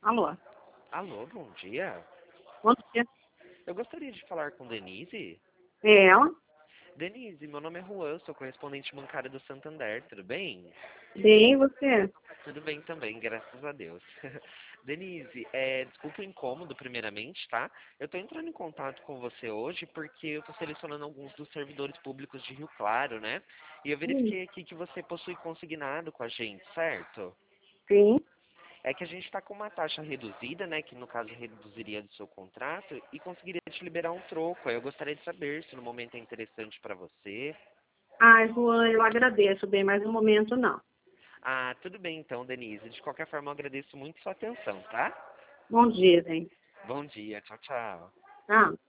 Alô? Alô, bom dia. Bom dia. Eu gostaria de falar com Denise. É ela? Denise, meu nome é Juan, sou correspondente bancário do Santander, tudo bem? Bem, e você? Tudo bem também, graças a Deus. Denise, desculpa o incômodo primeiramente, tá? Eu tô entrando em contato com você hoje porque eu tô selecionando alguns dos servidores públicos de Rio Claro, né? E eu Hum, verifiquei aqui que você possui consignado com a gente, certo? sim. É que a gente está com uma taxa reduzida, né? Que no caso reduziria do seu contrato e conseguiria te liberar um troco. Aí eu gostaria de saber se no momento é interessante para você. Ai, Juan, eu agradeço bem, mas no momento não. Ah, tudo bem então, Denise. De qualquer forma, eu agradeço muito sua atenção, tá? Bom dia, bem. Bom dia, tchau, tchau. Tá?